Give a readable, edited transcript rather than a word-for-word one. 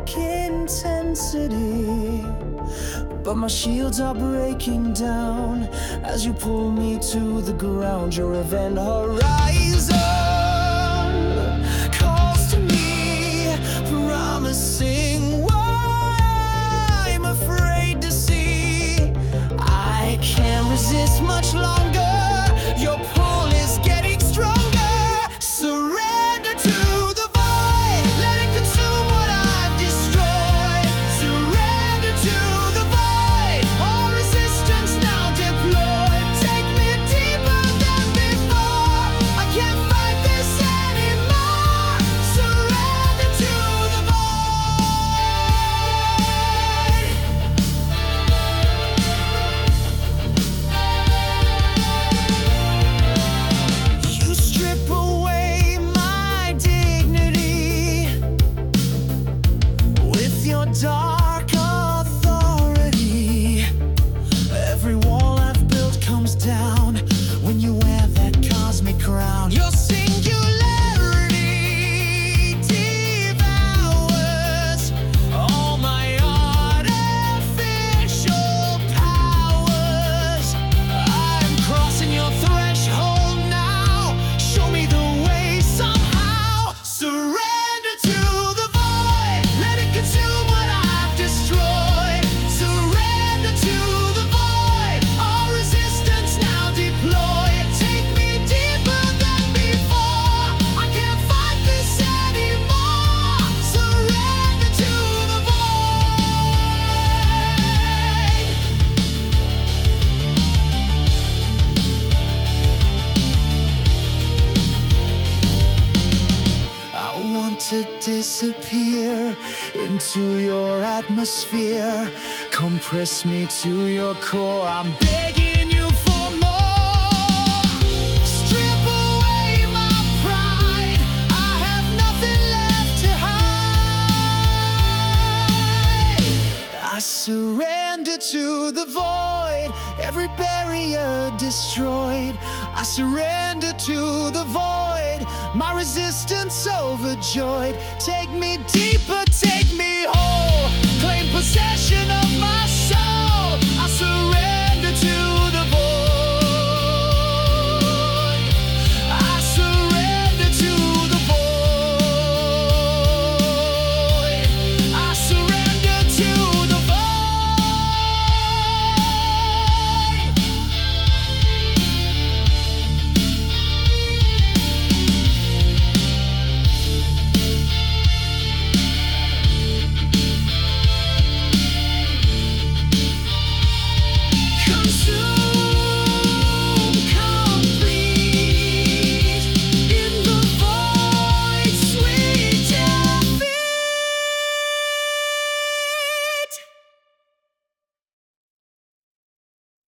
electric intensity, but my shields are breaking down as you pull me to the ground. Your event horizon calls to me, promising what I'm afraid to see. I can't resist much longer. Your pull is getting stronger. Surrender to the void, let it consume what I've destroyed. Surrender to the void, all resistance now deployed. Take me deeper than before, I can't fight this anymore. Surrender to the void. You strip away my dignity with your dark authority. Every wall I've built comes down when you wear that cosmic crown. Your singularity devours all my artificial powers. I'm crossing your threshold now. Show me the way somehow. Surrender to the void, let it consume what I've destroyed. Surrender to the void, all resistance now deployed. Take me deeper than before, I can't fight this anymore. Surrender to the void. I want to disappear into your atmosphere. Compress me to your core. I'm begging you for more. Strip away my pride, I have nothing left to hide. I surrender to the void, every barrier destroyed. I surrender to the void, my resistance overjoyed. Take me deeper, take me